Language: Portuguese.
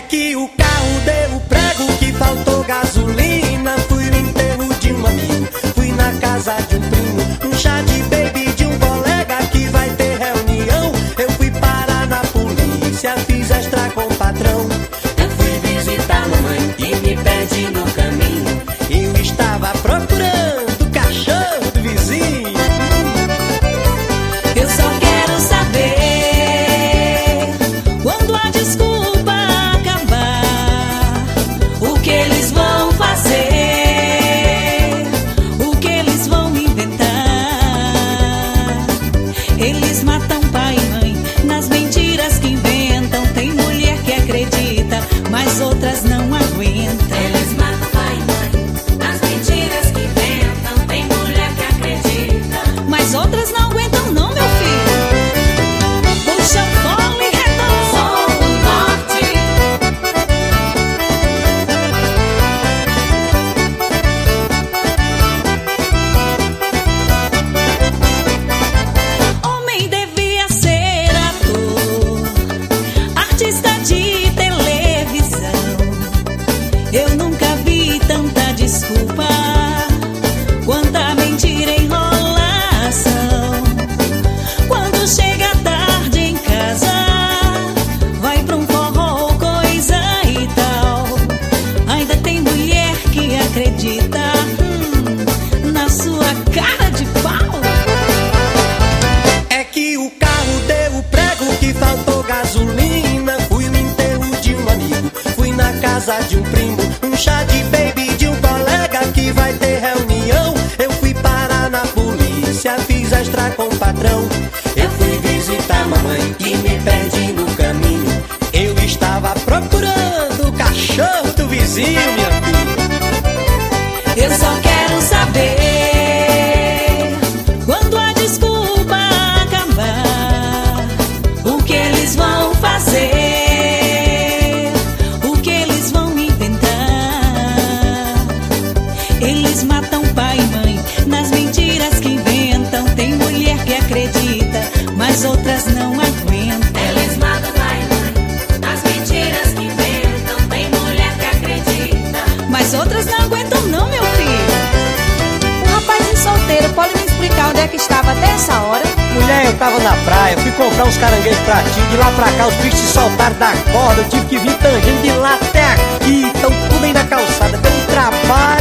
que o carro deu prego, que faltou gasolina. Fui no enterro de um amigo, fui na casa de um primo, um chá de baby de um colega que vai ter reunião. Eu fui parar na polícia, fiz extra com o patrão. Eu fui visitar mamãe e me perdi no caminho. Eu estava procurando o cachorro do vizinho. Eu só quero saber quando a desculpa acabar, o que eles vão fazer, o que eles vão inventar. Eles matam pai e mãe nas mentiras que inventam. Tem mulher que acredita, mas outras não aguentam. Eles matam pai e mãe nas mentiras que inventam. Tem mulher que acredita, Mas outras não aguentam não, meu filho. Puxa, fole, redondo. sou do norte. Homem devia ser ator, artista de televisão. Eu nunca vi tanta desculpa, quanta mentira e enrolação. Quando chega tarde em casa, vai pra um forró ou coisa e tal. Ainda tem mulher que acredita na sua cara de pau. É que o carro deu prego, que faltou gasolina. Fui no enterro de um amigo, fui na casa de um primo, um chá de baby de um colega que vai ter reunião. Eu fui parar na polícia, fiz extra com o patrão. Eu fui visitar mamãe e me perdi no caminho. Eu estava procurando o cachorro do vizinho, minha filha. Eu só quero saber quando a desculpa acabar, o que eles vão fazer, o que eles vão inventar. Eles matam pai e mãe nas mentiras que inventam. Tem mulher que acredita, mas outras não aguentam. Eles matam pai e mãe nas mentiras que inventam. Tem mulher que acredita, Mas outras não aguentam não, meu filho. Um rapazinho solteiro pode me explicar onde é que estava até essa hora? Mulher, eu tava na praia, fui comprar uns caranguejos pra ti. De lá pra cá os bichos se soltaram da corda. Eu tive que vir tangendo de lá até aqui. Tão tudo aí na calçada, deu um trabalho.